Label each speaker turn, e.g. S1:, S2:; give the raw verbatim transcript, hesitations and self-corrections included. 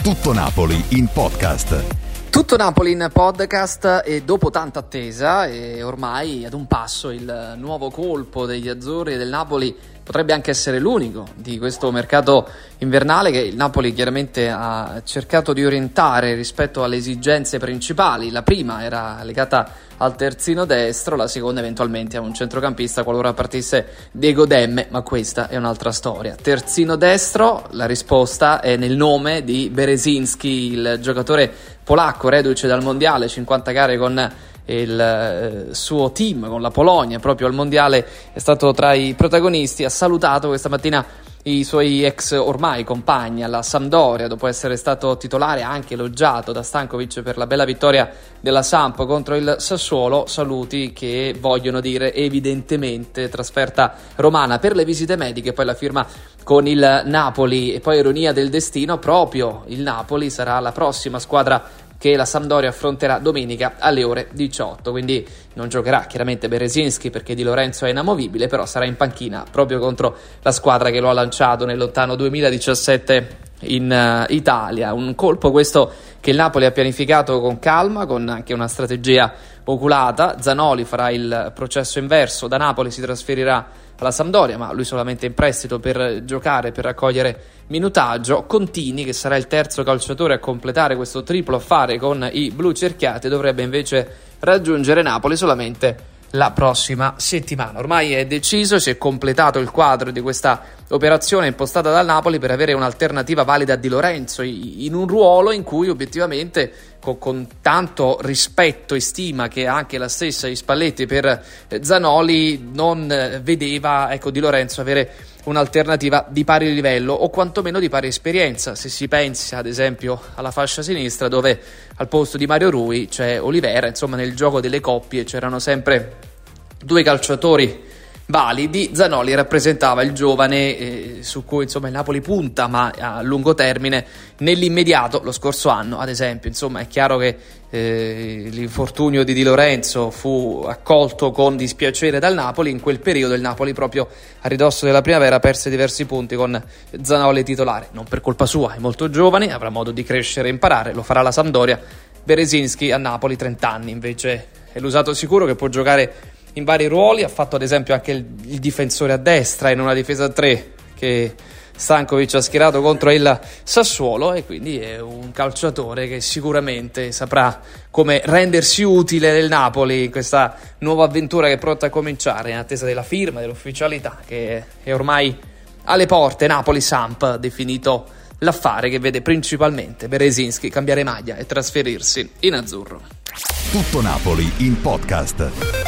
S1: Tutto Napoli in podcast.
S2: Tutto Napoli in podcast e dopo tanta attesa e ormai ad un passo il nuovo colpo degli azzurri e del Napoli potrebbe anche essere l'unico di questo mercato invernale che il Napoli chiaramente ha cercato di orientare rispetto alle esigenze principali. La prima era legata al terzino destro, la seconda eventualmente a un centrocampista qualora partisse Diego Demme, ma questa è un'altra storia. Terzino destro, la risposta è nel nome di Berezinski, il giocatore polacco reduce dal mondiale, cinquanta gare con il eh, suo team, con la Polonia, proprio al mondiale è stato tra i protagonisti. Ha salutato questa mattina i suoi ex ormai compagni alla Sampdoria dopo essere stato titolare, anche elogiato da Stankovic per la bella vittoria della Samp contro il Sassuolo. Saluti che vogliono dire evidentemente trasferta romana per le visite mediche, poi la firma con il Napoli. E poi ironia del destino, proprio il Napoli sarà la prossima squadra che la Sampdoria affronterà domenica alle ore diciotto, quindi non giocherà chiaramente Berezinski perché Di Lorenzo è inamovibile, però sarà in panchina proprio contro la squadra che lo ha lanciato nel lontano duemiladiciassette in uh, Italia. Un colpo questo che il Napoli ha pianificato con calma, con anche una strategia oculata. Zanoli farà il processo inverso, da Napoli si trasferirà alla Sampdoria, ma lui solamente in prestito per giocare, per raccogliere minutaggio. Contini, che sarà il terzo calciatore a completare questo triplo affare con i blu cerchiati, dovrebbe invece raggiungere Napoli solamente la prossima settimana. Ormai è deciso, si è completato il quadro di questa operazione impostata dal Napoli per avere un'alternativa valida a Di Lorenzo in un ruolo in cui obiettivamente con, con tanto rispetto e stima che anche la stessa Spalletti per Zanoli non vedeva, ecco, Di Lorenzo avere un'alternativa di pari livello o quantomeno di pari esperienza, se si pensa ad esempio alla fascia sinistra dove al posto di Mario Rui c'è Olivera. Insomma, nel gioco delle coppie c'erano sempre due calciatori validi. Zanoli rappresentava il giovane eh, su cui insomma il Napoli punta, ma a lungo termine nell'immediato. Lo scorso anno ad esempio, insomma, è chiaro che eh, l'infortunio di Di Lorenzo fu accolto con dispiacere dal Napoli. In quel periodo il Napoli, proprio a ridosso della primavera, perse diversi punti con Zanoli titolare, non per colpa sua, è molto giovane, avrà modo di crescere e imparare, lo farà la Sampdoria. Berezinski a Napoli, trenta anni, invece è l'usato sicuro che può giocare in vari ruoli. Ha fatto ad esempio anche il, il difensore a destra in una difesa a tre che Stankovic ha schierato contro il Sassuolo, e quindi è un calciatore che sicuramente saprà come rendersi utile nel Napoli in questa nuova avventura che è pronta a cominciare, in attesa della firma, dell'ufficialità che è ormai alle porte. Napoli-Samp definito l'affare che vede principalmente Berezinski cambiare maglia e trasferirsi in azzurro.
S1: Tutto Napoli in podcast.